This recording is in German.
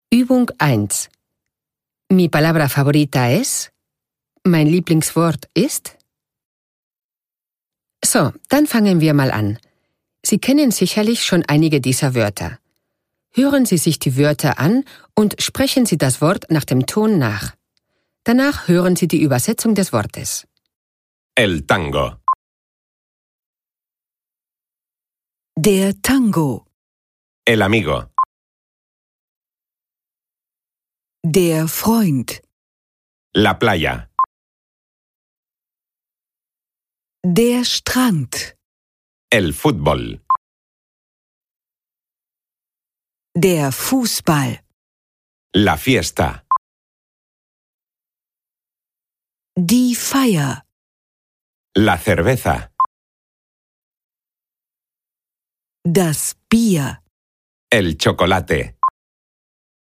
Übung 1. Mi palabra favorita es? Mein Lieblingswort ist? So, dann fangen wir mal an. Sie kennen sicherlich schon einige dieser Wörter. Hören Sie sich die Wörter an und sprechen Sie das Wort nach dem Ton nach. Danach hören Sie die Übersetzung des Wortes. El tango, Der Tango. el amigo, Der Freund. la playa, Der Strand. el fútbol, Der Fußball. la fiesta, Die Feier. la cerveza, Das Bier. el chocolate.